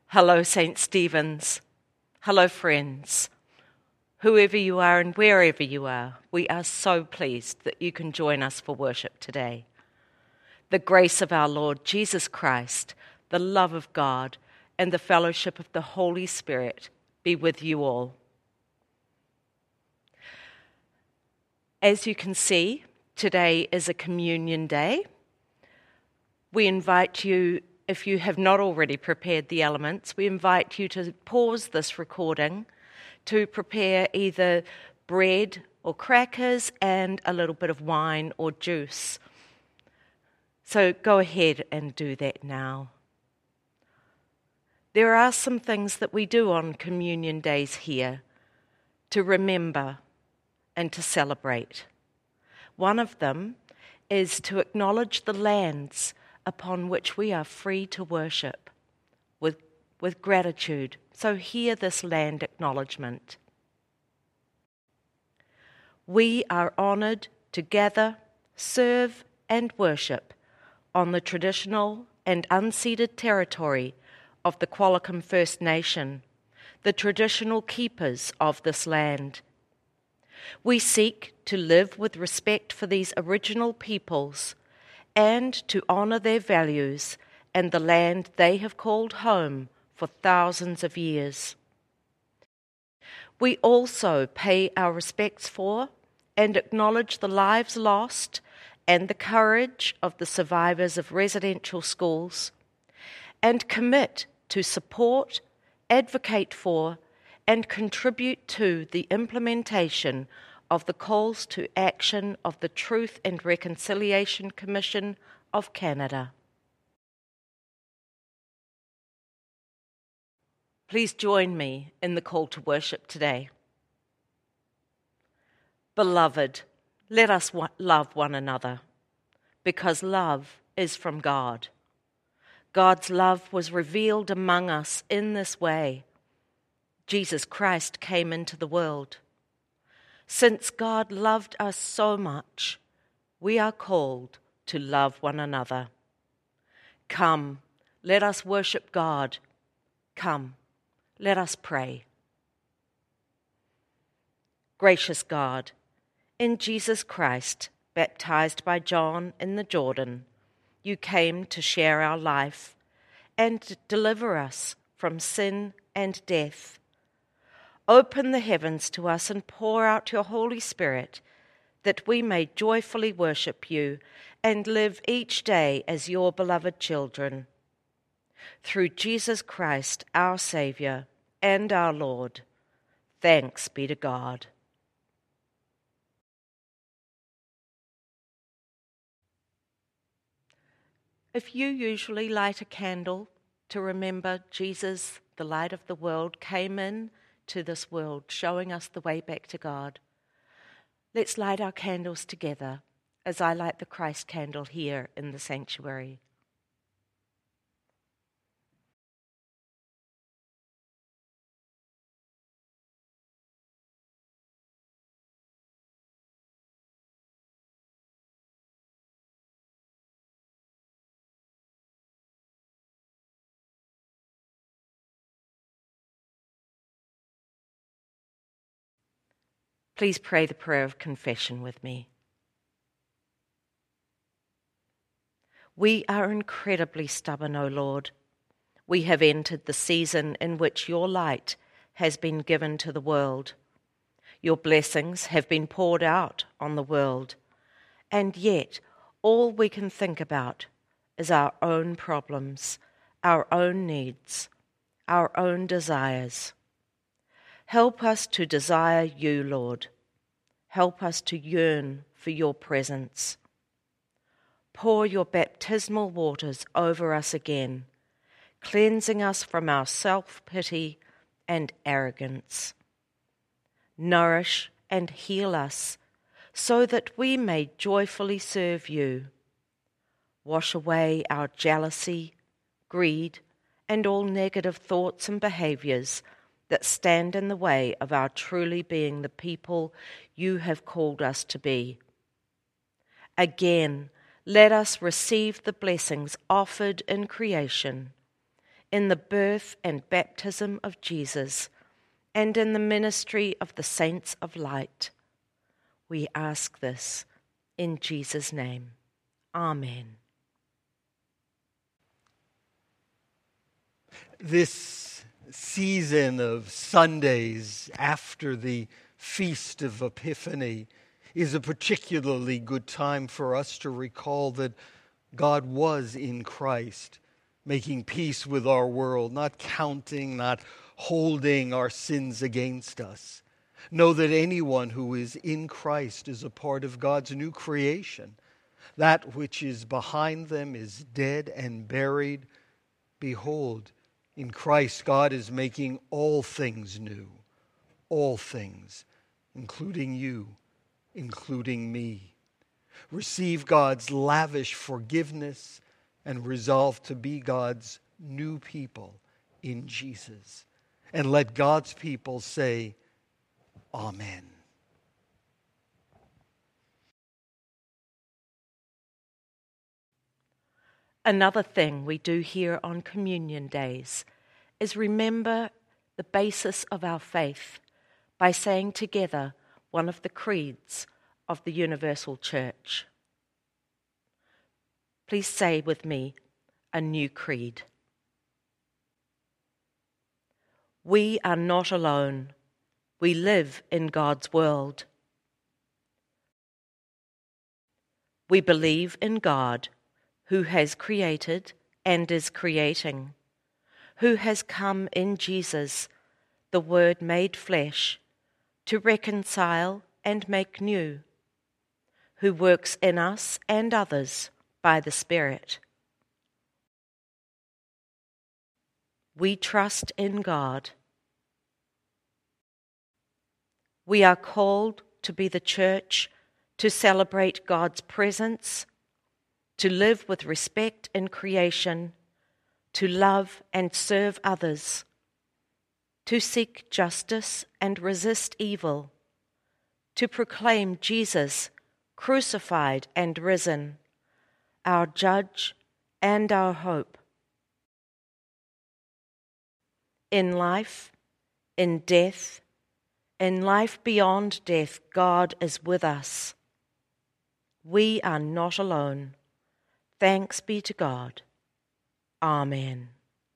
Hello, St. Stephen's. Hello, friends. Whoever you are and wherever you are, we are so pleased that you can join us for worship today. The grace of our Lord Jesus Christ, the love of God, and the fellowship of the Holy Spirit be with you all. As you can see, today is a communion day. We invite you, if you have not already prepared the elements, we invite you to pause this recording to prepare either bread or crackers and a little bit of wine or juice. So go ahead and do that now. There are some things that we do on communion days here to remember and to celebrate. One of them is to acknowledge the lands upon which we are free to worship with gratitude. So hear this land acknowledgement. We are honoured to gather, serve and worship on the traditional and unceded territory of the Qualicum First Nation, the traditional keepers of this land. We seek to live with respect for these original peoples and to honour their values and the land they have called home for thousands of years. We also pay our respects for and acknowledge the lives lost and the courage of the survivors of residential schools, and commit to support, advocate for, and contribute to the implementation of the calls to action of the Truth and Reconciliation Commission of Canada. Please join me in the call to worship today. Beloved, let us love one another, because love is from God. God's love was revealed among us in this way. Jesus Christ came into the world. Since God loved us so much, we are called to love one another. Come, let us worship God. Come, let us pray. Gracious God, in Jesus Christ, baptized by John in the Jordan, you came to share our life and deliver us from sin and death. Open the heavens to us and pour out your Holy Spirit, that we may joyfully worship you and live each day as your beloved children. Through Jesus Christ, our Saviour and our Lord, thanks be to God. If you usually light a candle to remember Jesus, the light of the world, came in to this world, showing us the way back to God, let's light our candles together as I light the Christ candle here in the sanctuary. Please pray the prayer of confession with me. We are incredibly stubborn, O Lord. We have entered the season in which your light has been given to the world. Your blessings have been poured out on the world, and yet all we can think about is our own problems, our own needs, our own desires. Help us to desire you, Lord. Help us to yearn for your presence. Pour your baptismal waters over us again, cleansing us from our self-pity and arrogance. Nourish and heal us so that we may joyfully serve you. Wash away our jealousy, greed, and all negative thoughts and behaviours that stand in the way of our truly being the people you have called us to be. Again, let us receive the blessings offered in creation, in the birth and baptism of Jesus, and in the ministry of the saints of light. We ask this in Jesus' name. Amen. This season of Sundays after the Feast of Epiphany is a particularly good time for us to recall that God was in Christ, making peace with our world, not counting, not holding our sins against us. Know that anyone who is in Christ is a part of God's new creation. That which is behind them is dead and buried. Behold, in Christ, God is making all things new. All things, including you, including me. Receive God's lavish forgiveness and resolve to be God's new people in Jesus. And let God's people say, Amen. Another thing we do here on Communion Days is remember the basis of our faith by saying together one of the creeds of the Universal Church. Please say with me a new creed. We are not alone. We live in God's world. We believe in God, who has created and is creating, who has come in Jesus, the Word made flesh, to reconcile and make new, who works in us and others by the Spirit. We trust in God. We are called to be the church, to celebrate God's presence, to live with respect in creation, to love and serve others, to seek justice and resist evil, to proclaim Jesus crucified and risen, our judge and our hope. In life, in death, in life beyond death, God is with us. We are not alone. Thanks be to God. Amen.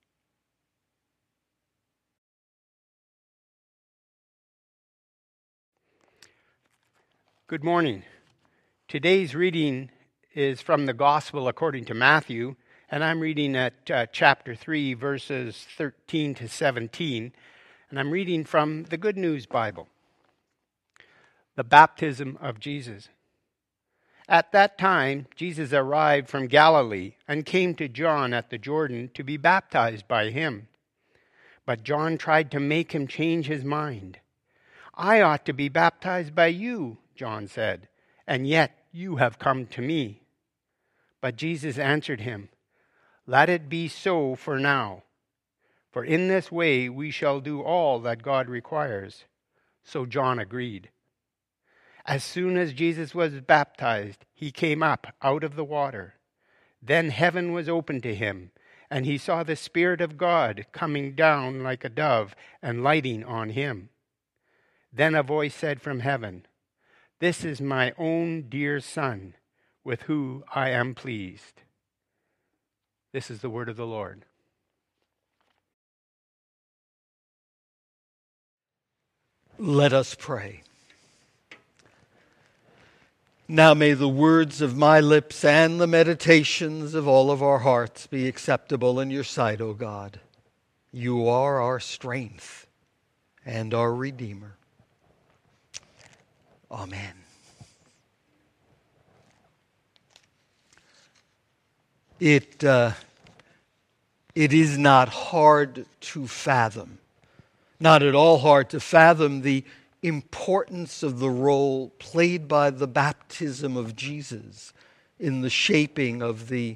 Good morning. Today's reading is from the Gospel according to Matthew, and I'm reading at chapter 3, verses 13 to 17, and I'm reading from the Good News Bible. The baptism of Jesus. At that time, Jesus arrived from Galilee and came to John at the Jordan to be baptized by him. But John tried to make him change his mind. I ought to be baptized by you, John said, and yet you have come to me. But Jesus answered him, Let it be so for now, for in this way we shall do all that God requires. So John agreed. As soon as Jesus was baptized, he came up out of the water. Then heaven was opened to him, and he saw the Spirit of God coming down like a dove and lighting on him. Then a voice said from heaven, This is my own dear Son, with whom I am pleased. This is the word of the Lord. Let us pray. Now may the words of my lips and the meditations of all of our hearts be acceptable in your sight, O God. You are our strength and our Redeemer. Amen. It is not hard to fathom, not at all hard to fathom the importance of the role played by the baptism of Jesus in the shaping of the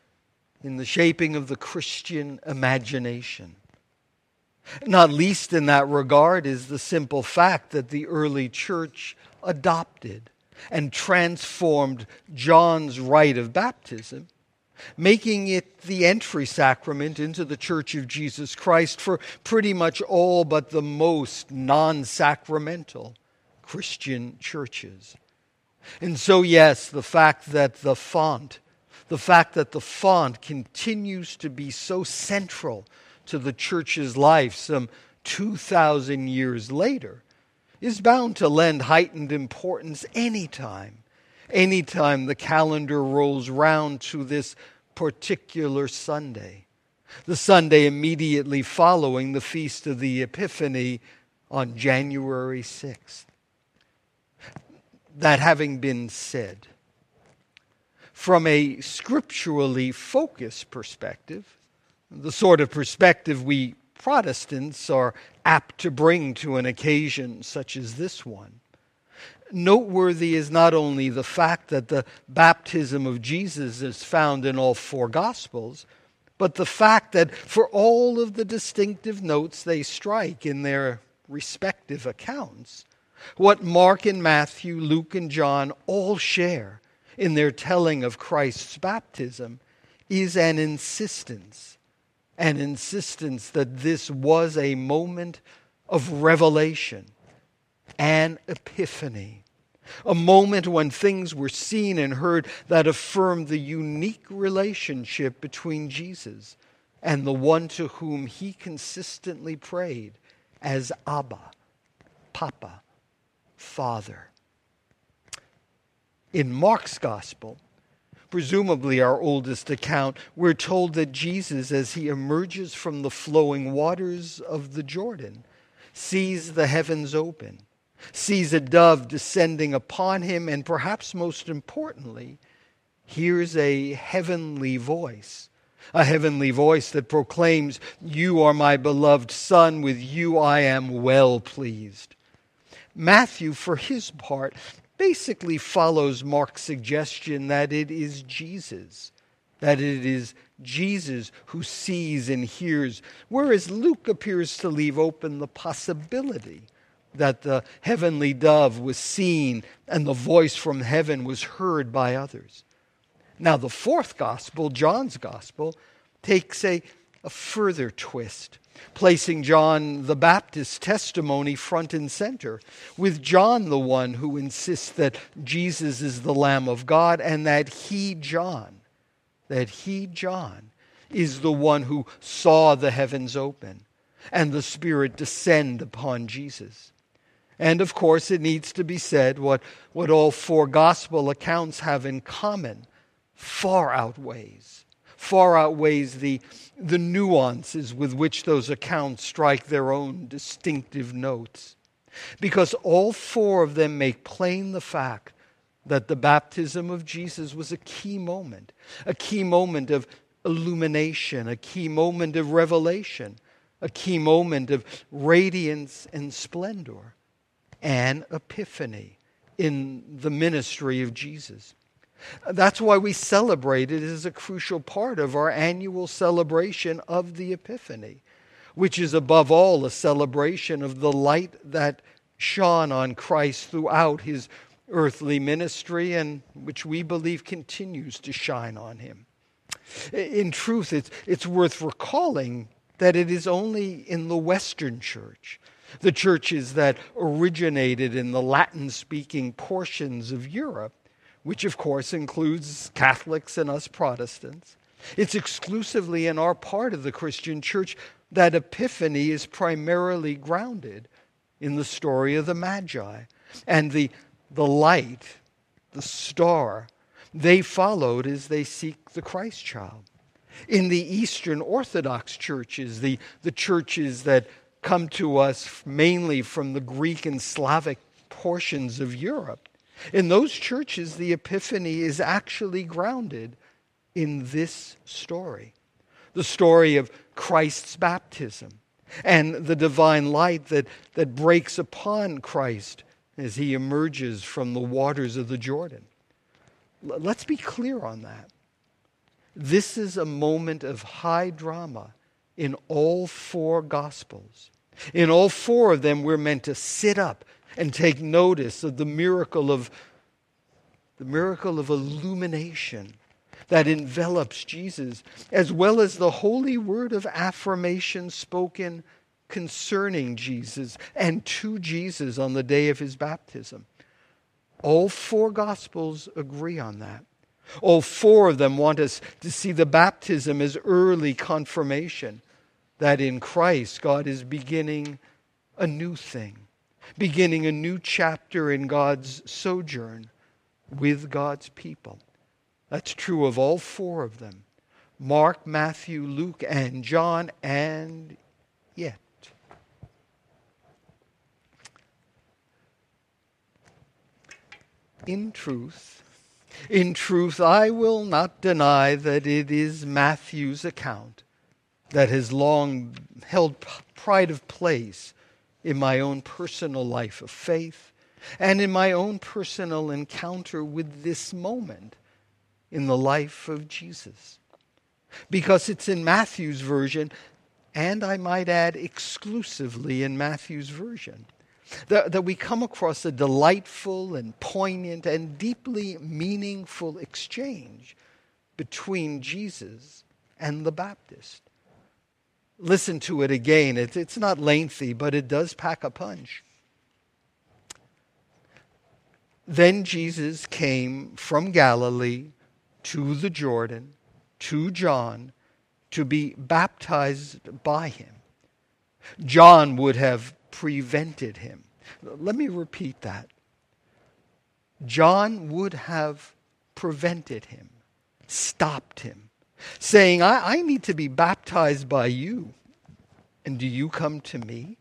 Christian imagination. Not least in that regard is the simple fact that the early church adopted and transformed John's rite of baptism making it the entry sacrament into the Church of Jesus Christ for pretty much all but the most non-sacramental Christian churches. And so, yes, the fact that the font continues to be so central to the Church's life some 2,000 years later is bound to lend heightened importance anytime the calendar rolls round to this particular Sunday, the Sunday immediately following the Feast of the Epiphany on January 6th. That having been said, from a scripturally focused perspective, the sort of perspective we Protestants are apt to bring to an occasion such as this one, noteworthy is not only the fact that the baptism of Jesus is found in all four Gospels, but the fact that for all of the distinctive notes they strike in their respective accounts, what Mark and Matthew, Luke and John all share in their telling of Christ's baptism is an insistence that this was a moment of revelation, an epiphany, a moment when things were seen and heard that affirmed the unique relationship between Jesus and the one to whom he consistently prayed as Abba, Papa, Father. In Mark's Gospel, presumably our oldest account, we're told that Jesus, as he emerges from the flowing waters of the Jordan, sees the heavens open, sees a dove descending upon him, and perhaps most importantly, hears a heavenly voice that proclaims, "You are my beloved Son, with you I am well pleased." Matthew, for his part, basically follows Mark's suggestion that it is Jesus who sees and hears, whereas Luke appears to leave open the possibility that the heavenly dove was seen and the voice from heaven was heard by others. Now, the fourth gospel, John's gospel, takes a further twist, placing John the Baptist's testimony front and center, with John the one who insists that Jesus is the Lamb of God and that he, John, is the one who saw the heavens open and the Spirit descend upon Jesus. And of course, it needs to be said what all four gospel accounts have in common far outweighs the nuances with which those accounts strike their own distinctive notes. Because all four of them make plain the fact that the baptism of Jesus was a key moment of illumination, a key moment of revelation, a key moment of radiance and splendor, an epiphany in the ministry of Jesus. That's why we celebrate it as a crucial part of our annual celebration of the Epiphany, which is above all a celebration of the light that shone on Christ throughout his earthly ministry and which we believe continues to shine on him. In truth, it's worth recalling that it is only in the Western Church, the churches that originated in the Latin-speaking portions of Europe, which of course includes Catholics and us Protestants. It's exclusively in our part of the Christian church that Epiphany is primarily grounded in the story of the Magi. And the light, the star, they followed as they seek the Christ child. In the Eastern Orthodox churches, the churches that come to us mainly from the Greek and Slavic portions of Europe, in those churches, the Epiphany is actually grounded in this story, the story of Christ's baptism and the divine light that breaks upon Christ as he emerges from the waters of the Jordan. Let's be clear on that. This is a moment of high drama in all four Gospels. In all four of them, we're meant to sit up and take notice of the miracle of illumination that envelops Jesus, as well as the holy word of affirmation spoken concerning Jesus and to Jesus on the day of his baptism. All four Gospels agree on that. All four of them want us to see the baptism as early confirmation that in Christ God is beginning a new thing, beginning a new chapter in God's sojourn with God's people. That's true of all four of them: Mark, Matthew, Luke, and John, and yet. In truth, I will not deny that it is Matthew's account that has long held pride of place in my own personal life of faith and in my own personal encounter with this moment in the life of Jesus. Because it's in Matthew's version, and I might add exclusively in Matthew's version, that we come across a delightful and poignant and deeply meaningful exchange between Jesus and the Baptist. Listen to it again. It's not lengthy, but it does pack a punch. Then Jesus came from Galilee to the Jordan, to John, to be baptized by him. John would have prevented him. Let me repeat that. John would have prevented him, stopped him, saying, I need to be baptized by you, and do you come to me?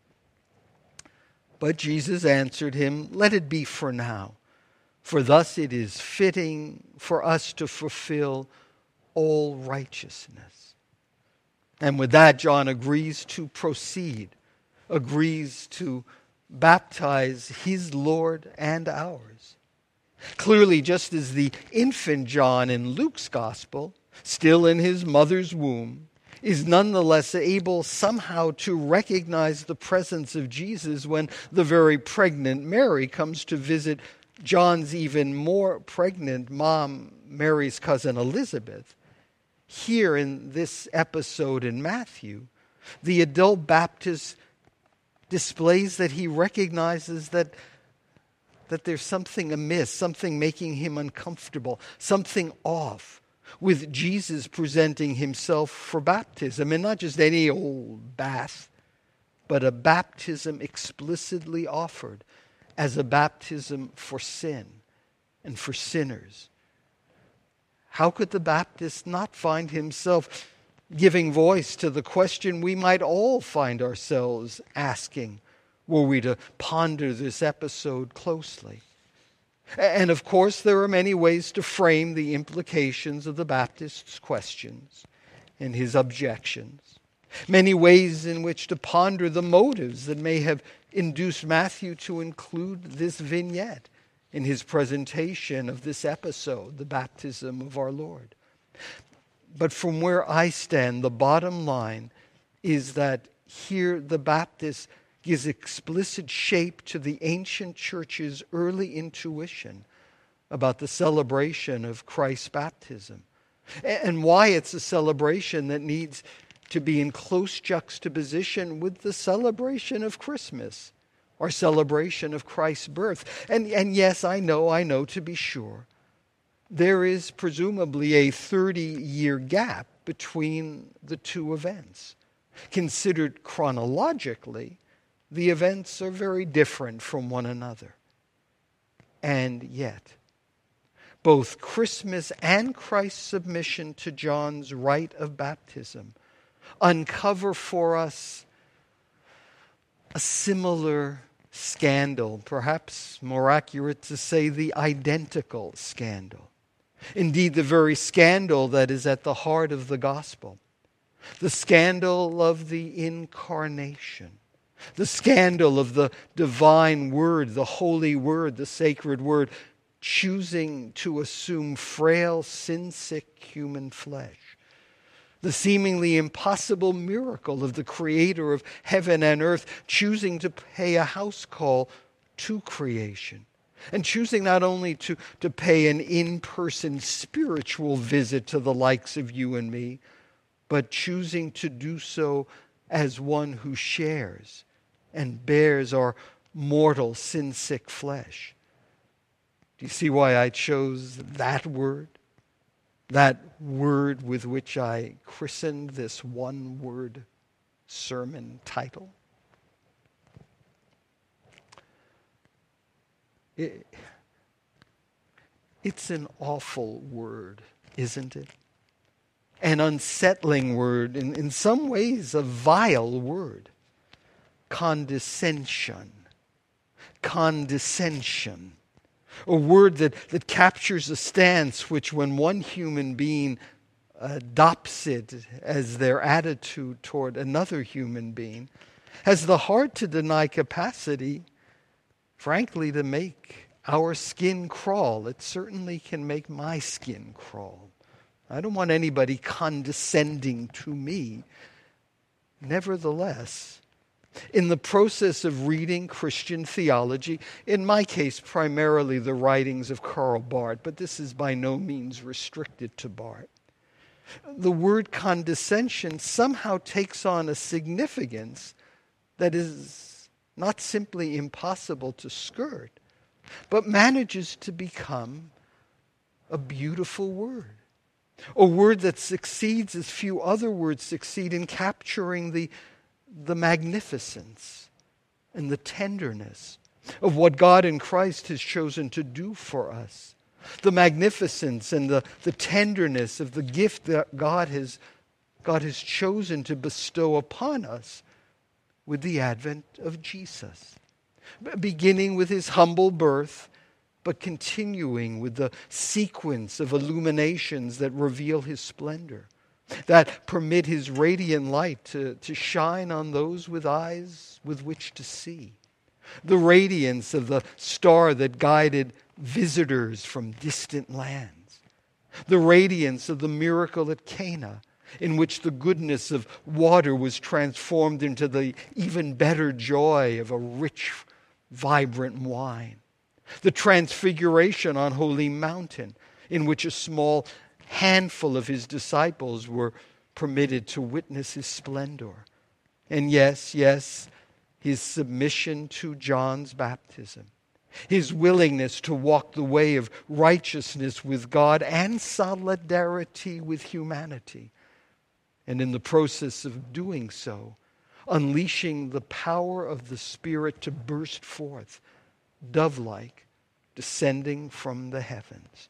But Jesus answered him, let it be for now, for thus it is fitting for us to fulfill all righteousness. And with that, John agrees to proceed, agrees to baptize his Lord and ours. Clearly, just as the infant John in Luke's gospel, still in his mother's womb, is nonetheless able somehow to recognize the presence of Jesus when the very pregnant Mary comes to visit John's even more pregnant mom, Mary's cousin Elizabeth. Here in this episode in Matthew, the adult Baptist displays that he recognizes that there's something amiss, something making him uncomfortable, something off with Jesus presenting himself for baptism, and not just any old bath, but a baptism explicitly offered as a baptism for sin and for sinners. How could the Baptist not find himself giving voice to the question we might all find ourselves asking were we to ponder this episode closely? And of course, there are many ways to frame the implications of the Baptist's questions and his objections. Many ways in which to ponder the motives that may have induced Matthew to include this vignette in his presentation of this episode, the baptism of our Lord. But from where I stand, the bottom line is that here the Baptist gives explicit shape to the ancient church's early intuition about the celebration of Christ's baptism, and why it's a celebration that needs to be in close juxtaposition with the celebration of Christmas, or celebration of Christ's birth. And yes, I know, to be sure, there is presumably a 30-year gap between the two events. Considered chronologically, the events are very different from one another. And yet, both Christmas and Christ's submission to John's rite of baptism uncover for us a similar scandal, perhaps more accurate to say the identical scandal. Indeed, the very scandal that is at the heart of the gospel. The scandal of the incarnation. The scandal of the divine word, the holy word, the sacred word, choosing to assume frail, sin-sick human flesh. The seemingly impossible miracle of the creator of heaven and earth choosing to pay a house call to creation, And choosing not only to pay an in-person spiritual visit to the likes of you and me, but choosing to do so as one who shares and bears our mortal, sin-sick flesh. Do you see why I chose that word? That word with which I christened this one-word sermon title? It's an awful word, isn't it? An unsettling word, in some ways a vile word. Condescension. Condescension. A word that captures a stance which, when one human being adopts it as their attitude toward another human being, has the hard to deny capacity, frankly, to make our skin crawl. It certainly can make my skin crawl. I don't want anybody condescending to me. Nevertheless, in the process of reading Christian theology, in my case, primarily the writings of Karl Barth, but this is by no means restricted to Barth, the word condescension somehow takes on a significance that is not simply impossible to skirt, but manages to become a beautiful word. A word that succeeds as few other words succeed in capturing the magnificence and the tenderness of what God in Christ has chosen to do for us. The magnificence and the tenderness of the gift that God has chosen to bestow upon us with the advent of Jesus. Beginning with his humble birth, but continuing with the sequence of illuminations that reveal his splendor, that permit his radiant light to shine on those with eyes with which to see. The radiance of the star that guided visitors from distant lands. The radiance of the miracle at Cana, in which the goodness of water was transformed into the even better joy of a rich, vibrant wine. The transfiguration on Holy Mountain, in which a small handful of his disciples were permitted to witness his splendor. And yes, his submission to John's baptism, his willingness to walk the way of righteousness with God and solidarity with humanity. And in the process of doing so, unleashing the power of the Spirit to burst forth, dove-like, descending from the heavens.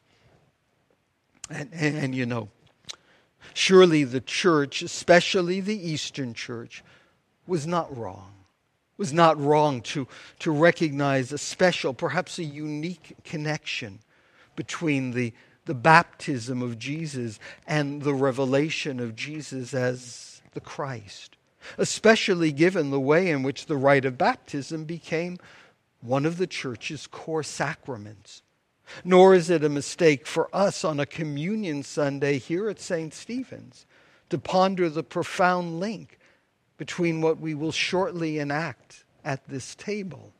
And you know, surely the church, especially the Eastern church, was not wrong. Was not wrong to recognize a special, perhaps a unique connection between the baptism of Jesus and the revelation of Jesus as the Christ, especially given the way in which the rite of baptism became one of the church's core sacraments. Nor is it a mistake for us on a communion Sunday here at St. Stephen's to ponder the profound link between what we will shortly enact at this table,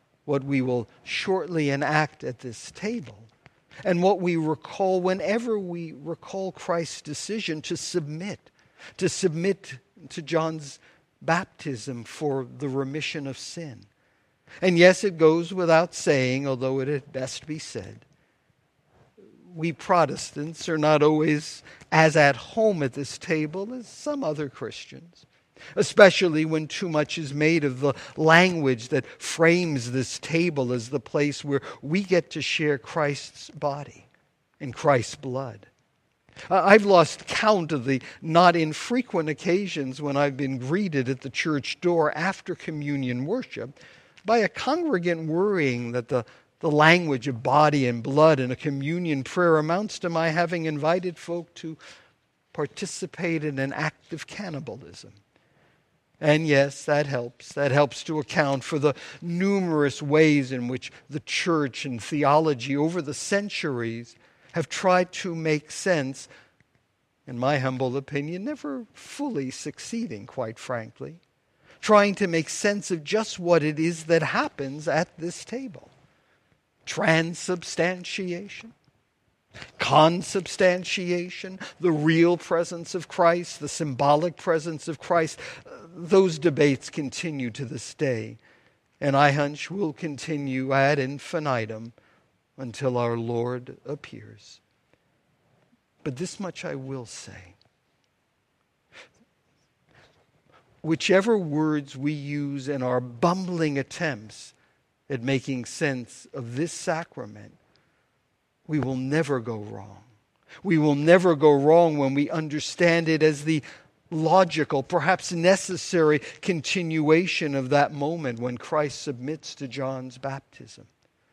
and what we recall whenever we recall Christ's decision to submit to John's baptism for the remission of sin. And yes, it goes without saying, although it had best be said, we Protestants are not always as at home at this table as some other Christians, especially when too much is made of the language that frames this table as the place where we get to share Christ's body and Christ's blood. I've lost count of the not infrequent occasions when I've been greeted at the church door after communion worship by a congregant worrying that the language of body and blood in a communion prayer amounts to my having invited folk to participate in an act of cannibalism. And yes, that helps. That helps to account for the numerous ways in which the church and theology over the centuries have tried to make sense, in my humble opinion, never fully succeeding, quite frankly, trying to make sense of just what it is that happens at this table. transubstantiation, consubstantiation, the real presence of Christ, the symbolic presence of Christ. Those debates continue to this day, and I hunch will continue ad infinitum until our Lord appears. But this much I will say. Whichever words we use in our bumbling attempts at making sense of this sacrament, we will never go wrong. We will never go wrong when we understand it as the logical, perhaps necessary continuation of that moment when Christ submits to John's baptism.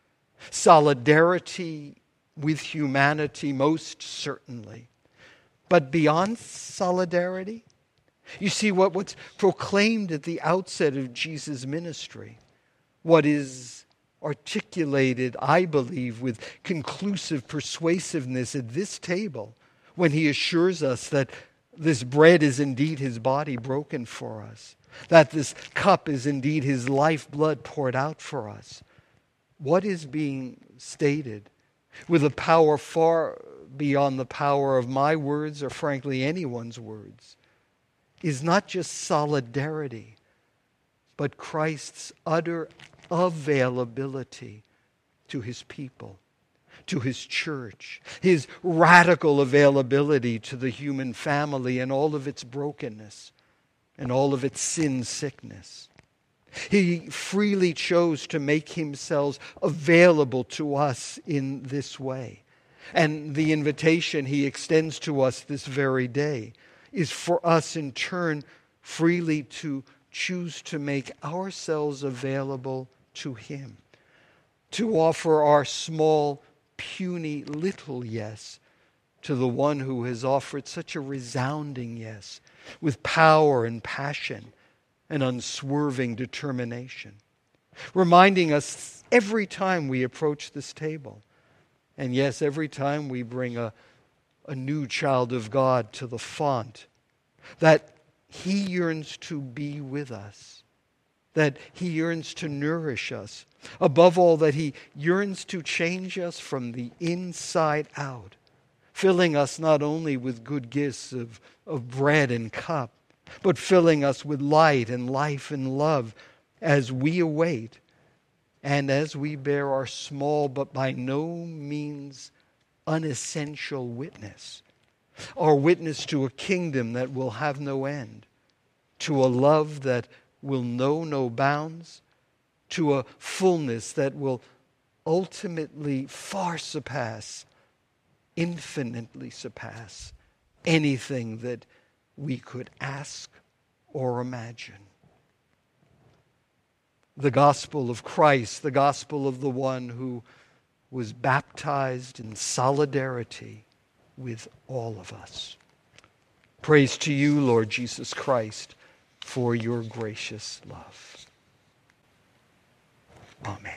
Solidarity with humanity, most certainly. But beyond solidarity, you see what's proclaimed at the outset of Jesus' ministry, what is articulated, I believe, with conclusive persuasiveness at this table when he assures us that this bread is indeed his body broken for us, that this cup is indeed his lifeblood poured out for us. What is being stated with a power far beyond the power of my words or frankly anyone's words is not just solidarity, but Christ's utter availability to his people, to his church, his radical availability to the human family and all of its brokenness and all of its sin sickness. He freely chose to make himself available to us in this way. And the invitation he extends to us this very day is for us in turn freely to choose to make ourselves available to him, to offer our small, puny, little yes to the one who has offered such a resounding yes with power and passion and unswerving determination, reminding us every time we approach this table, and yes, every time we bring a new child of God to the font, that he yearns to be with us, that he yearns to nourish us. Above all, that he yearns to change us from the inside out, filling us not only with good gifts of bread and cup, but filling us with light and life and love as we await and as we bear our small but by no means unessential witness. Our witness to a kingdom that will have no end, to a love that will know no bounds, to a fullness that will ultimately far surpass, infinitely surpass anything that we could ask or imagine. The gospel of Christ, the gospel of the one who was baptized in solidarity with all of us. Praise to you, Lord Jesus Christ, for your gracious love. Amen.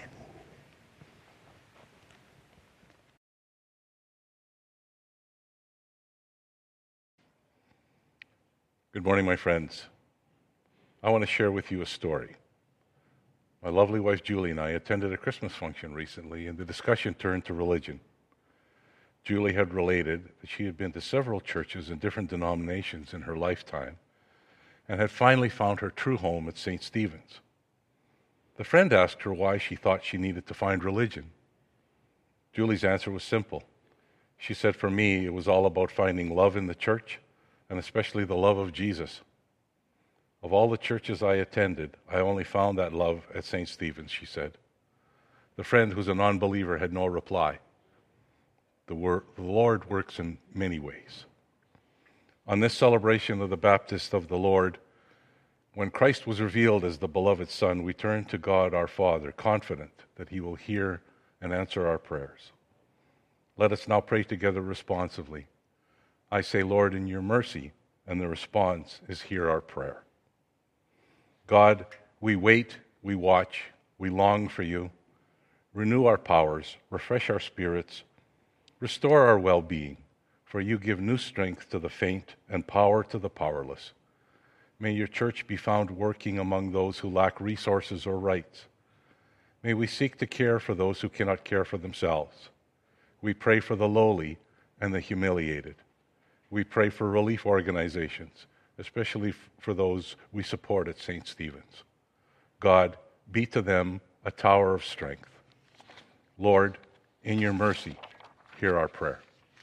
Good morning, my friends. I want to share with you a story. My lovely wife Julie and I attended a Christmas function recently, and the discussion turned to religion. Julie had related that she had been to several churches in different denominations in her lifetime and had finally found her true home at St. Stephen's. The friend asked her why she thought she needed to find religion. Julie's answer was simple. She said, "For me, it was all about finding love in the church, and especially the love of Jesus. Of all the churches I attended, I only found that love at St. Stephen's," she said. The friend, who's a non-believer, had no reply. The Lord works in many ways. On this celebration of the Baptist of the Lord, when Christ was revealed as the beloved Son, we turn to God our Father, confident that he will hear and answer our prayers. Let us now pray together responsively. I say, Lord, in your mercy, and the response is, hear our prayer. God, we wait, we watch, we long for you. Renew our powers, refresh our spirits, restore our well-being, for you give new strength to the faint and power to the powerless. May your church be found working among those who lack resources or rights. May we seek to care for those who cannot care for themselves. We pray for the lowly and the humiliated. We pray for relief organizations, especially for those we support at St. Stephen's. God, be to them a tower of strength. Lord, in your mercy, hear our prayer.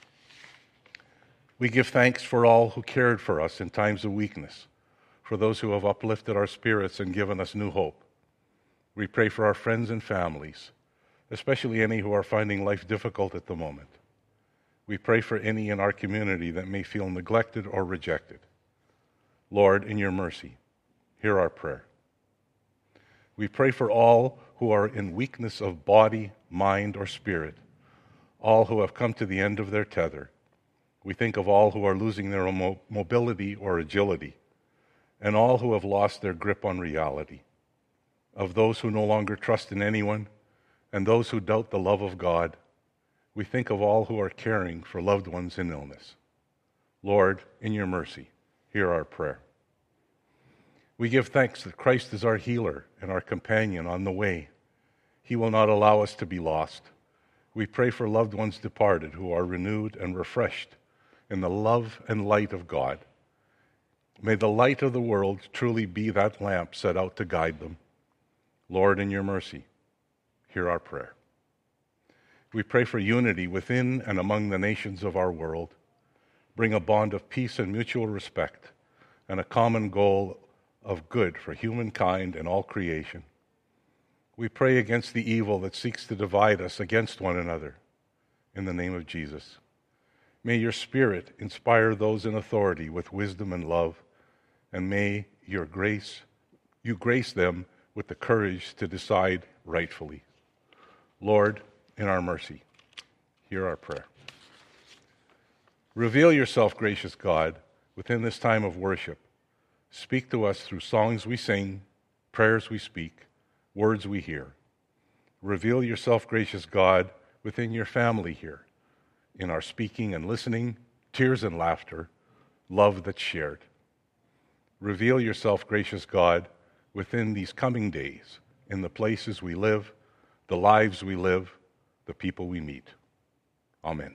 We give thanks for all who cared for us in times of weakness, for those who have uplifted our spirits and given us new hope. We pray for our friends and families, especially any who are finding life difficult at the moment. We pray for any in our community that may feel neglected or rejected. Lord, in your mercy, hear our prayer. We pray for all who are in weakness of body, mind, or spirit, all who have come to the end of their tether. We think of all who are losing their mobility or agility, and all who have lost their grip on reality, of those who no longer trust in anyone, and those who doubt the love of God. We think of all who are caring for loved ones in illness. Lord, in your mercy, hear our prayer. We give thanks that Christ is our healer and our companion on the way. He will not allow us to be lost. We pray for loved ones departed who are renewed and refreshed in the love and light of God. May the light of the world truly be that lamp set out to guide them. Lord, in your mercy, hear our prayer. We pray for unity within and among the nations of our world. Bring a bond of peace and mutual respect and a common goal of good for humankind and all creation. We pray against the evil that seeks to divide us against one another. In the name of Jesus, may your Spirit inspire those in authority with wisdom and love, and may you grace them with the courage to decide rightfully. Lord, in our mercy, hear our prayer. Reveal yourself, gracious God, within this time of worship. Speak to us through songs we sing, prayers we speak, words we hear. Reveal yourself, gracious God, within your family here, in our speaking and listening, tears and laughter, love that's shared. Reveal yourself, gracious God, within these coming days, in the places we live, the lives we live, the people we meet. Amen.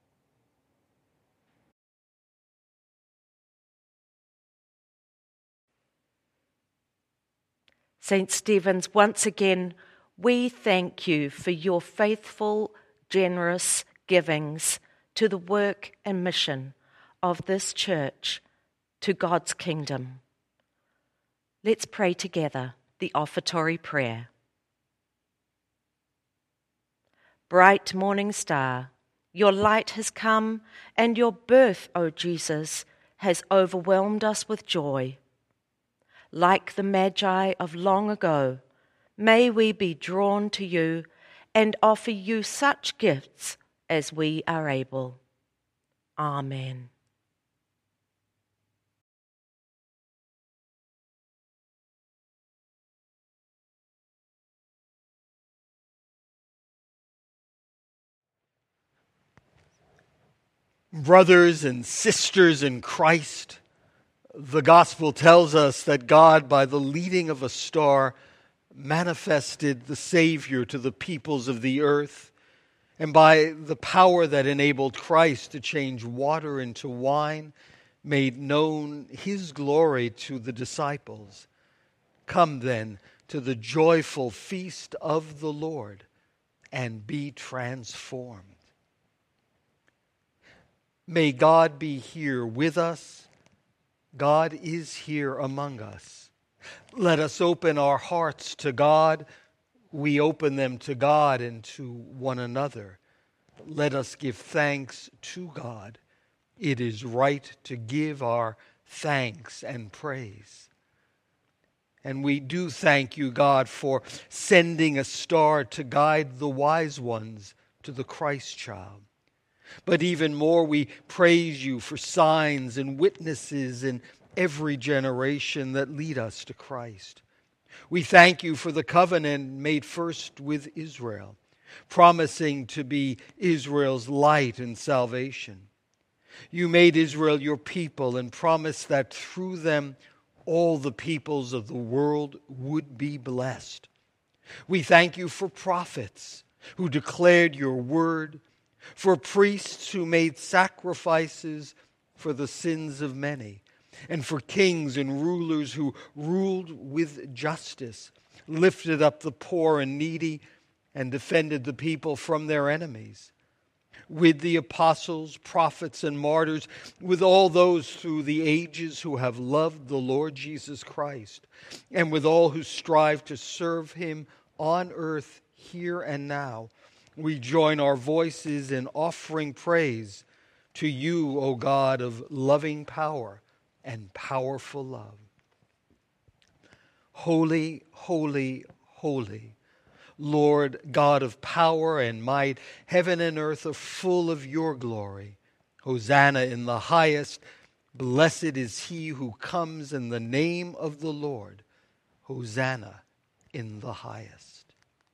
St. Stephen's, once again, we thank you for your faithful, generous givings to the work and mission of this church to God's kingdom. Let's pray together the offertory prayer. Bright morning star, your light has come, and your birth, O Jesus, has overwhelmed us with joy. Like the Magi of long ago, may we be drawn to you and offer you such gifts as we are able. Amen. Brothers and sisters in Christ, the gospel tells us that God, by the leading of a star, manifested the Savior to the peoples of the earth, and by the power that enabled Christ to change water into wine, made known his glory to the disciples. Come then to the joyful feast of the Lord and be transformed. May God be here with us. God is here among us. Let us open our hearts to God. We open them to God and to one another. Let us give thanks to God. It is right to give our thanks and praise. And we do thank you, God, for sending a star to guide the wise ones to the Christ child. But even more, we praise you for signs and witnesses in every generation that lead us to Christ. We thank you for the covenant made first with Israel, promising to be Israel's light and salvation. You made Israel your people and promised that through them all the peoples of the world would be blessed. We thank you for prophets who declared your word, for priests who made sacrifices for the sins of many, and for kings and rulers who ruled with justice, lifted up the poor and needy, and defended the people from their enemies. With the apostles, prophets, and martyrs, with all those through the ages who have loved the Lord Jesus Christ, and with all who strive to serve him on earth here and now, we join our voices in offering praise to you, O God of loving power and powerful love. Holy, holy, holy, Lord God of power and might, heaven and earth are full of your glory. Hosanna in the highest. Blessed is he who comes in the name of the Lord. Hosanna in the highest.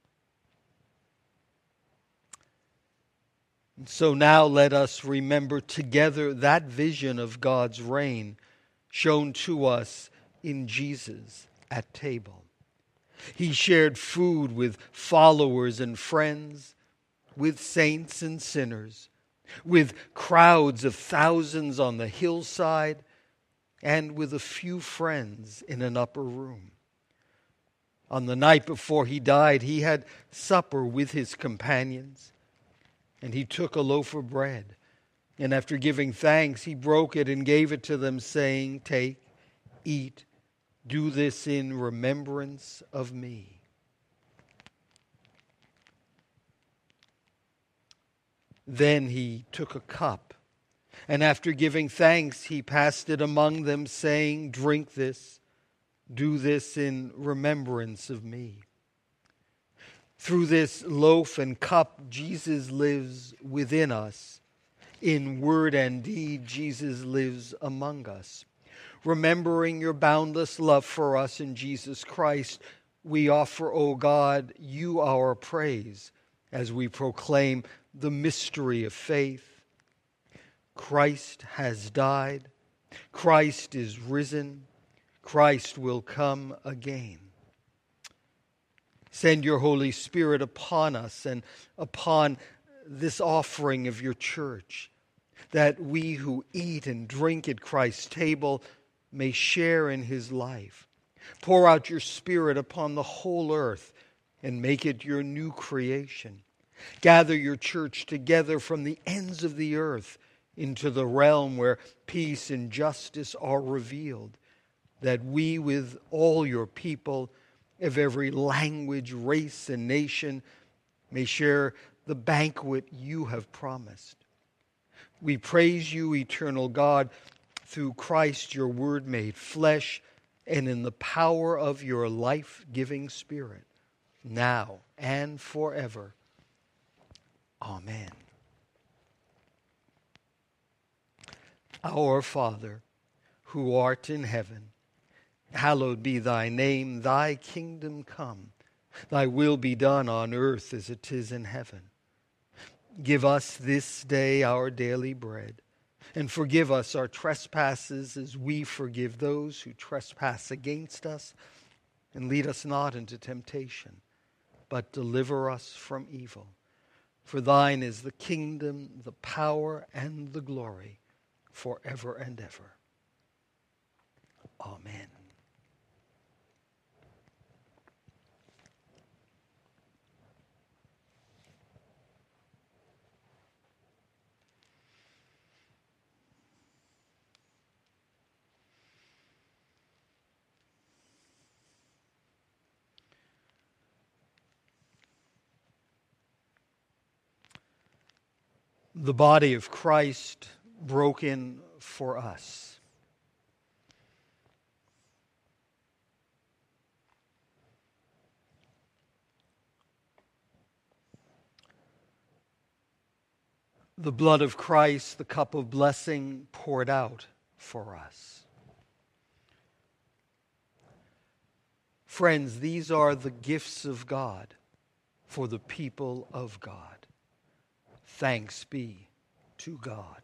And so now let us remember together that vision of God's reign shown to us in Jesus at table. He shared food with followers and friends, with saints and sinners, with crowds of thousands on the hillside, and with a few friends in an upper room. On the night before he died, he had supper with his companions, and he took a loaf of bread, and after giving thanks, he broke it and gave it to them, saying, "Take, eat, do this in remembrance of me." Then he took a cup, and after giving thanks, he passed it among them, saying, "Drink this, do this in remembrance of me." Through this loaf and cup, Jesus lives within us. In word and deed, Jesus lives among us. Remembering your boundless love for us in Jesus Christ, we offer, O God, you our praise as we proclaim the mystery of faith. Christ has died. Christ is risen. Christ will come again. Send your Holy Spirit upon us and upon this offering of your church, that we who eat and drink at Christ's table may share in his life. Pour out your Spirit upon the whole earth and make it your new creation. Gather your church together from the ends of the earth into the realm where peace and justice are revealed, that we with all your people of every language, race, and nation may share the banquet you have promised. We praise you, eternal God, through Christ, your word made flesh, and in the power of your life-giving Spirit, now and forever. Amen. Our Father, who art in heaven, hallowed be thy name. Thy kingdom come. Thy will be done on earth as it is in heaven. Give us this day our daily bread, and forgive us our trespasses as we forgive those who trespass against us. And lead us not into temptation, but deliver us from evil. For thine is the kingdom, the power, and the glory, forever and ever. Amen. The body of Christ broken for us. The blood of Christ, the cup of blessing poured out for us. Friends, these are the gifts of God for the people of God. Thanks be to God.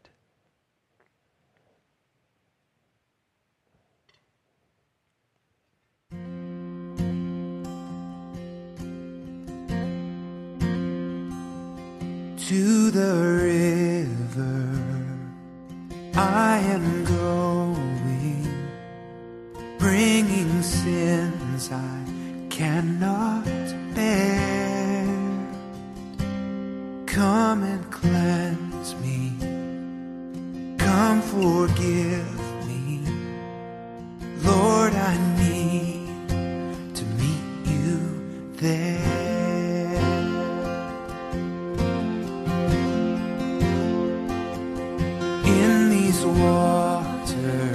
To the river I am going, bringing sins I cannot bear. Come and cleanse me, come forgive me. Lord, I need to meet you there. In these waters,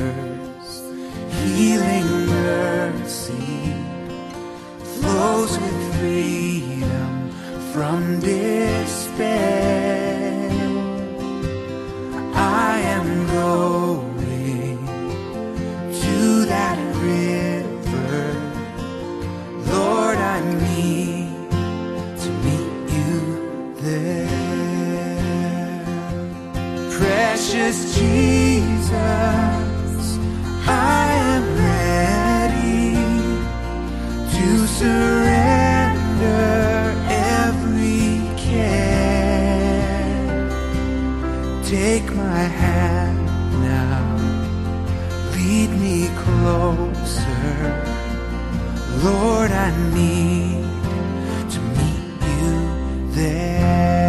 healing mercy flows with freedom from despair. I am going to that river. Lord, I need to meet you there. Precious Jesus, I am ready to surrender every care. Take my hand now, lead me closer. Lord, I need to meet you there.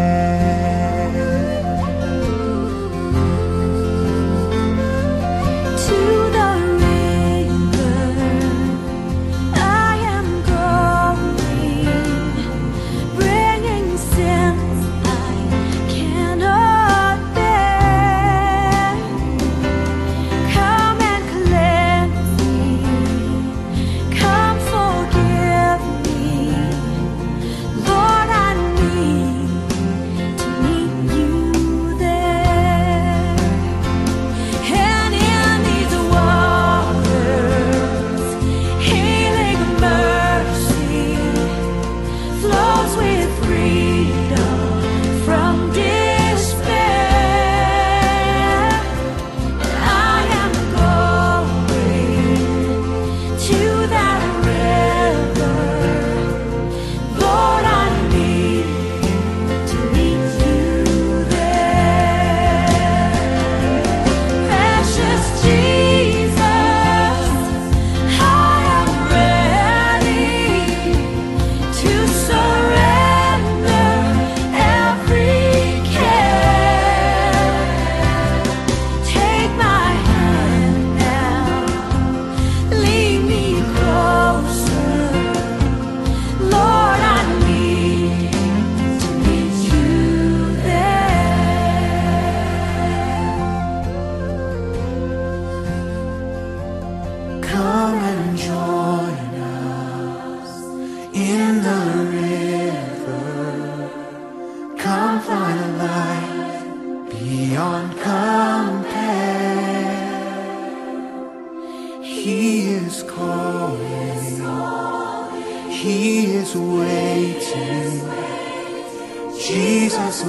Jesus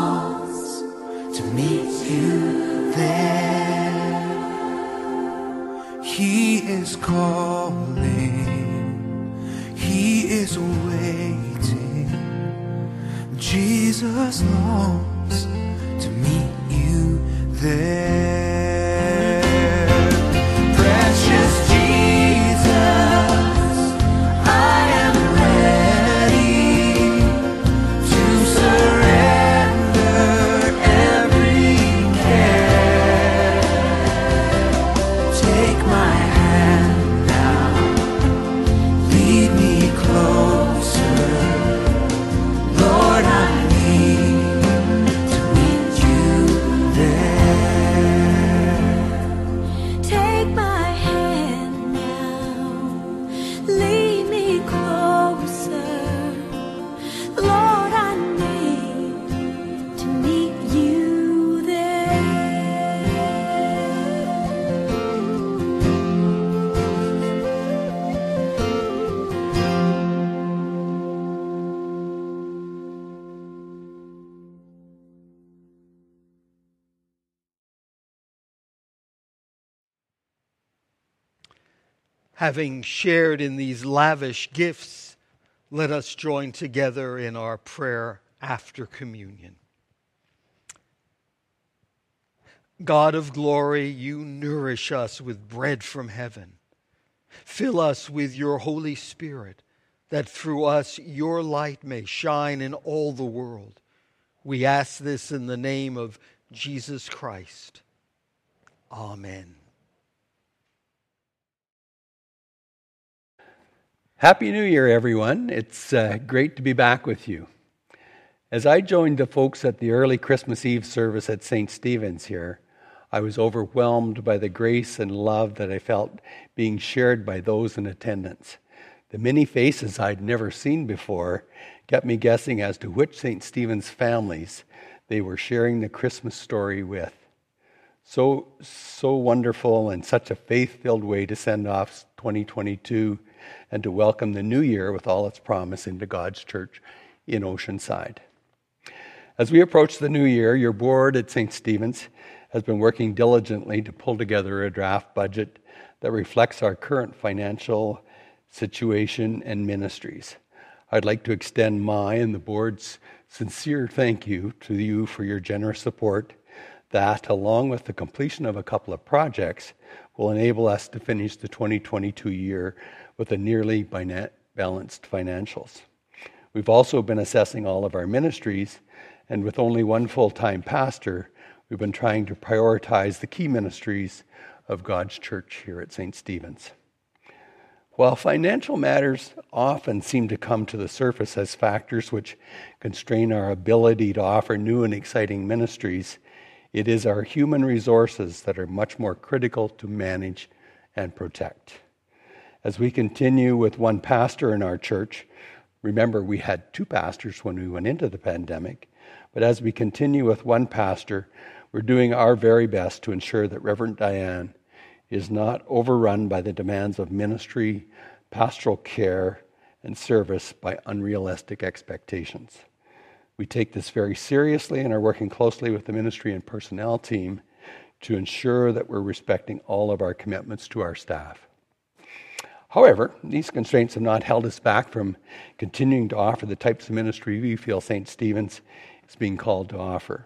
longs to meet you there. He is calling, he is waiting. Jesus longs to meet you there. Precious Jesus, I am ready to surrender every care. Take my hand now, lead me closer. Lord, I need to meet you there. Take my hand now, lead me closer. Lord, I need to meet you there. Having shared in these lavish gifts, let us join together in our prayer after communion. God of glory, you nourish us with bread from heaven. Fill us with your Holy Spirit, that through us your light may shine in all the world. We ask this in the name of Jesus Christ. Amen. Happy New Year, everyone. It's great to be back with you. As I joined the folks at the early Christmas Eve service at St. Stephen's here, I was overwhelmed by the grace and love that I felt being shared by those in attendance. The many faces I'd never seen before kept me guessing as to which St. Stephen's families they were sharing the Christmas story with. So wonderful and such a faith-filled way to send off 2022 and to welcome the new year with all its promise into God's church in Oceanside. As we approach the new year, your board at St. Stephen's has been working diligently to pull together a draft budget that reflects our current financial situation and ministries. I'd like to extend my and the board's sincere thank you to you for your generous support that, along with the completion of a couple of projects, will enable us to finish the 2022 year with a nearly balanced financials. We've also been assessing all of our ministries, and with only one full-time pastor, we've been trying to prioritize the key ministries of God's church here at St. Stephen's. While financial matters often seem to come to the surface as factors which constrain our ability to offer new and exciting ministries, it is our human resources that are much more critical to manage and protect. As we continue with one pastor in our church, remember we had two pastors when we went into the pandemic, but as we continue with one pastor, we're doing our very best to ensure that Reverend Diane is not overrun by the demands of ministry, pastoral care, and service by unrealistic expectations. We take this very seriously and are working closely with the ministry and personnel team to ensure that we're respecting all of our commitments to our staff. However, these constraints have not held us back from continuing to offer the types of ministry we feel St. Stephen's is being called to offer.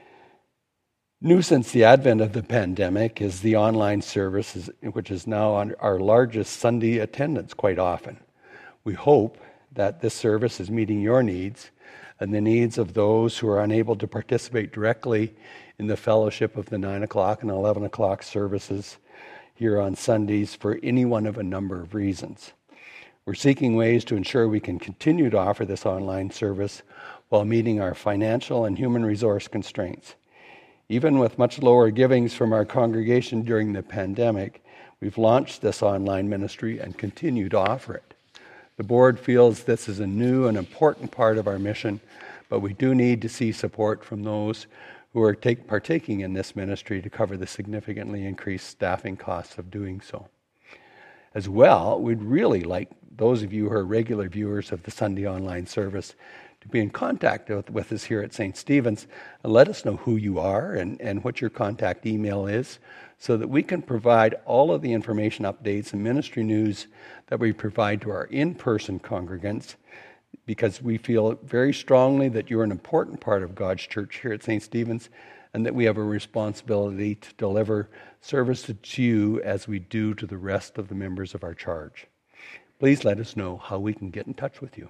New since the advent of the pandemic is the online service, which is now our largest Sunday attendance quite often. We hope that this service is meeting your needs and the needs of those who are unable to participate directly in the fellowship of the 9 o'clock and 11 o'clock services here on Sundays for any one of a number of reasons. We're seeking ways to ensure we can continue to offer this online service while meeting our financial and human resource constraints. Even with much lower givings from our congregation during the pandemic, we've launched this online ministry and continue to offer it. The board feels this is a new and important part of our mission, but we do need to see support from those who are partaking in this ministry to cover the significantly increased staffing costs of doing so. As well, we'd really like those of you who are regular viewers of the Sunday online service to be in contact with us here at St. Stephen's and let us know who you are and what your contact email is so that we can provide all of the information updates and ministry news that we provide to our in-person congregants, because we feel very strongly that you're an important part of God's church here at St. Stephen's and that we have a responsibility to deliver service to you as we do to the rest of the members of our charge. Please let us know how we can get in touch with you.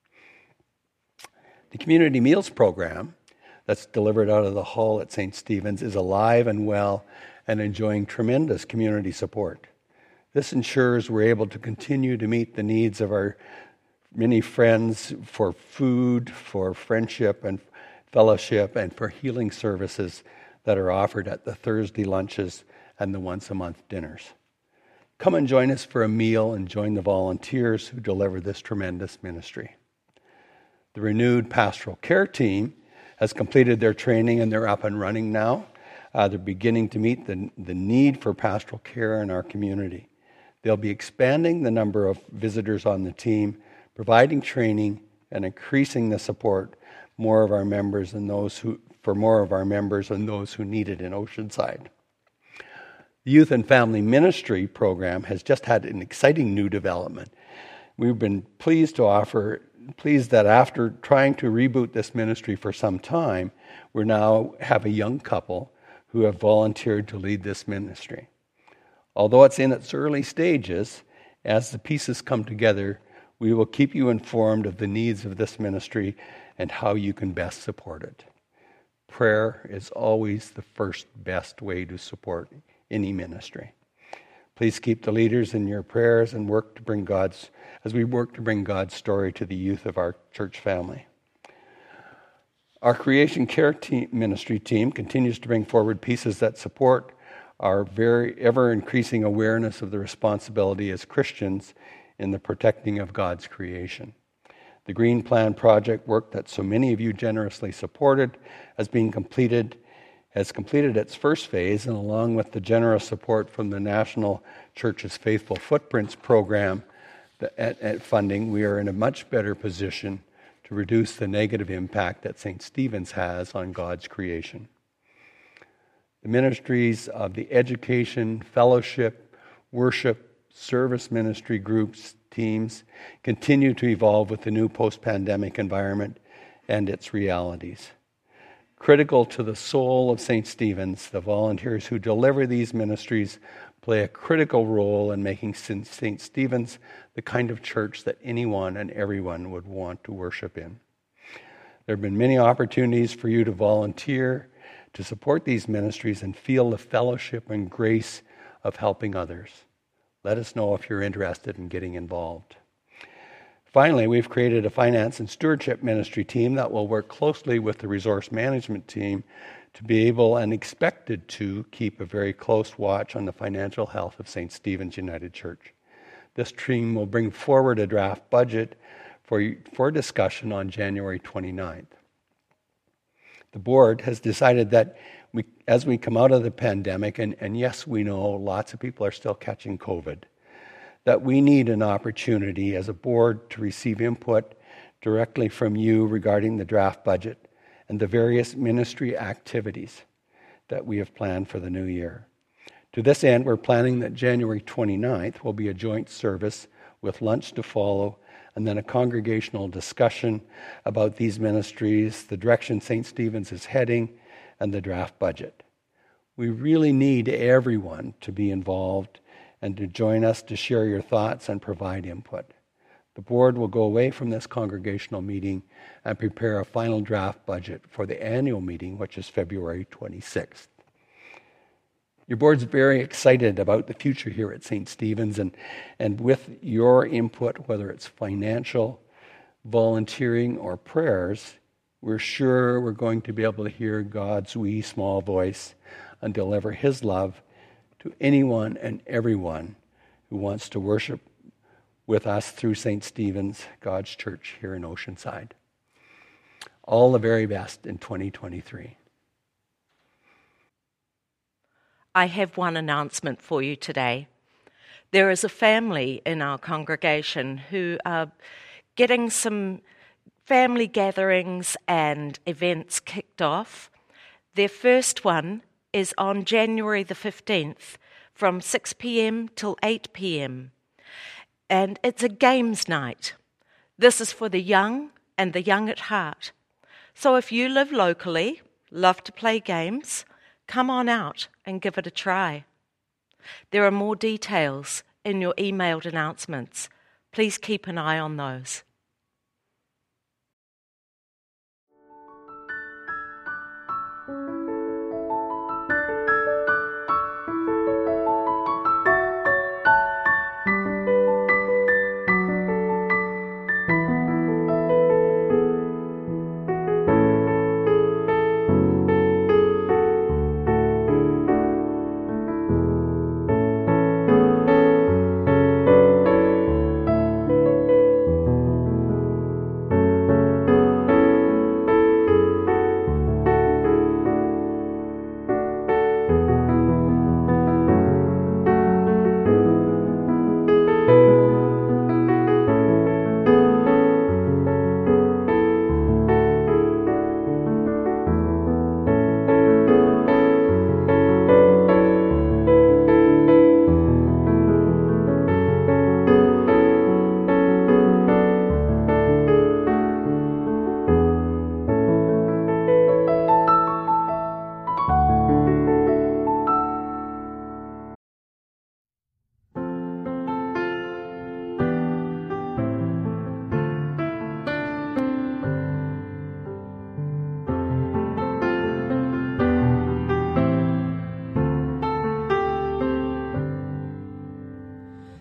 The Community Meals program that's delivered out of the hall at St. Stephen's is alive and well and enjoying tremendous community support. This ensures we're able to continue to meet the needs of our many friends for food, for friendship and fellowship, and for healing services that are offered at the Thursday lunches and the once-a-month dinners. Come and join us for a meal and join the volunteers who deliver this tremendous ministry. The renewed pastoral care team has completed their training and they're up and running now. They're beginning to meet the need for pastoral care in our community. They'll be expanding the number of visitors on the team, providing training, and increasing the support for more of our members and those who need it in Oceanside. The Youth and Family Ministry program has just had an exciting new development. We've been pleased that after trying to reboot this ministry for some time, we now have a young couple who have volunteered to lead this ministry. Although it's in its early stages, as the pieces come together, we will keep you informed of the needs of this ministry and how you can best support it. Prayer is always the first best way to support any ministry. Please keep the leaders in your prayers and as we work to bring God's story to the youth of our church family. Our Creation Care ministry team continues to bring forward pieces that support our very ever-increasing awareness of the responsibility as Christians in the protecting of God's creation. The Green Plan project work that so many of you generously supported has completed its first phase, and along with the generous support from the National Church's Faithful Footprints program at funding, we are in a much better position to reduce the negative impact that St. Stephen's has on God's creation. The ministries of the education, fellowship, worship, service ministry groups, teams continue to evolve with the new post-pandemic environment and its realities. Critical to the soul of St. Stephen's, the volunteers who deliver these ministries play a critical role in making St. Stephen's the kind of church that anyone and everyone would want to worship in. There have been many opportunities for you to volunteer, to support these ministries and feel the fellowship and grace of helping others. Let us know if you're interested in getting involved. Finally, we've created a finance and stewardship ministry team that will work closely with the resource management team to be able and expected to keep a very close watch on the financial health of St. Stephen's United Church. This team will bring forward a draft budget for discussion on January 29th. The board has decided that as we come out of the pandemic, and yes, we know lots of people are still catching COVID, that we need an opportunity as a board to receive input directly from you regarding the draft budget and the various ministry activities that we have planned for the new year. To this end, we're planning that January 29th will be a joint service with lunch to follow, and then a congregational discussion about these ministries, the direction St. Stephen's is heading, and the draft budget. We really need everyone to be involved and to join us to share your thoughts and provide input. The board will go away from this congregational meeting and prepare a final draft budget for the annual meeting, which is February 26th. Your board's very excited about the future here at St. Stephen's, and with your input, whether it's financial, volunteering, or prayers, we're sure we're going to be able to hear God's wee small voice and deliver His love to anyone and everyone who wants to worship with us through St. Stephen's, God's church here in Oceanside. All the very best in 2023. I have one announcement for you today. There is a family in our congregation who are getting some family gatherings and events kicked off. Their first one is on January the 15th from 6 p.m. till 8 p.m. And it's a games night. This is for the young and the young at heart. So if you live locally, love to play games, come on out and give it a try. There are more details in your emailed announcements. Please keep an eye on those.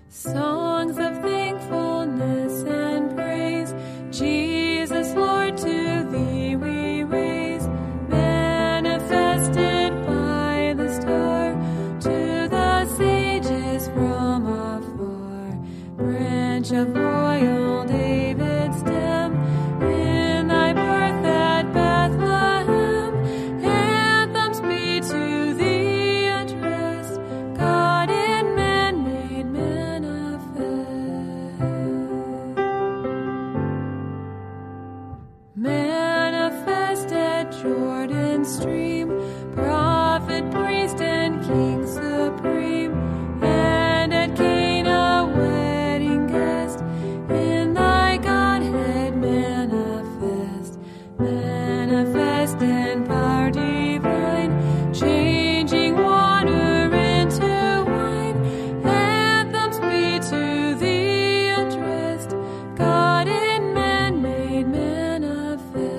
Songs of thankfulness and praise, Jesus, Lord, to thee we raise. Manifested by the star to the sages from afar, branch of royal David's stem, in thy birth at Bethlehem, anthems be to thee addressed, God in man made manifest. Manifest at Jordan's stream, prophet, priest, and king supreme, and at Cana wedding guest, in thy Godhead manifest. Manifest in power divine, changing water into wine, anthems be to thee addressed, God in man made manifest.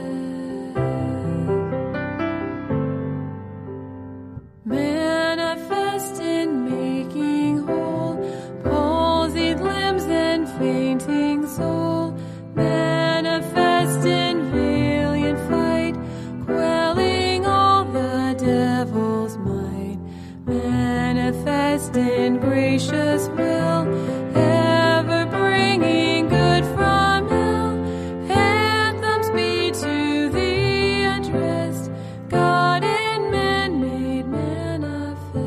Manifest in making whole palsied limbs and fainting soul. Manifest in valiant fight, quelling all the devil's might. Manifest in gracious will, ever bringing good from hell. Anthems be to thee addressed, God in man made manifest.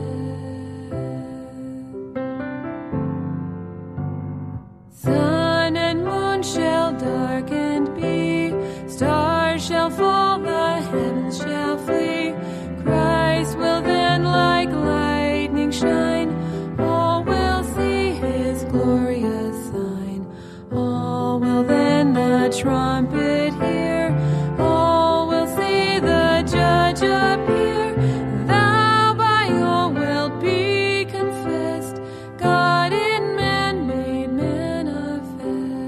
Sun and moon shall darkened be, stars shall fall, the heavens shall flee. Christ will then like lightning shine, all will see his glorious sign. All will then the trumpet hear, all will see the judge appear. Thou by all wilt be confessed, God in man made manifest.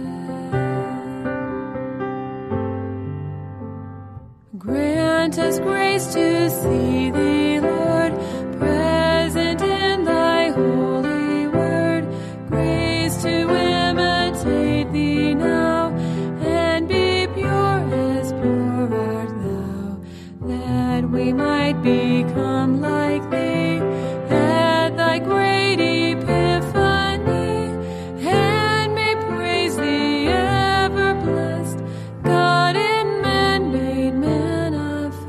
Grant us grace to see thee, Lord, present in thy holy word. Grace to imitate thee now, and be pure as pure art thou, that we might become like thee at thy great epiphany, and may praise thee ever blessed, God in man made manifest.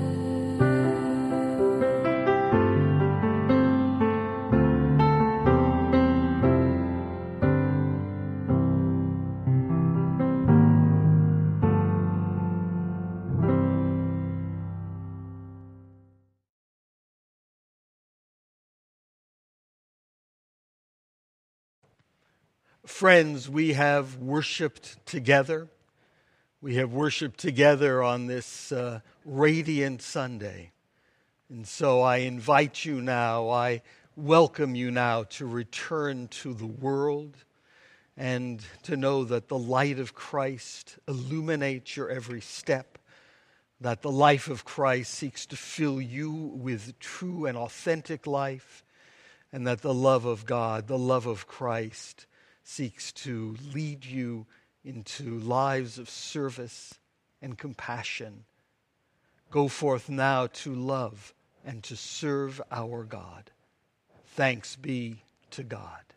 Friends, we have worshiped together. We have worshiped together on this radiant Sunday. And so I invite you now, I welcome you now to return to the world and to know that the light of Christ illuminates your every step, that the life of Christ seeks to fill you with true and authentic life, and that the love of God, the love of Christ, seeks to lead you into lives of service and compassion. Go forth now to love and to serve our God. Thanks be to God.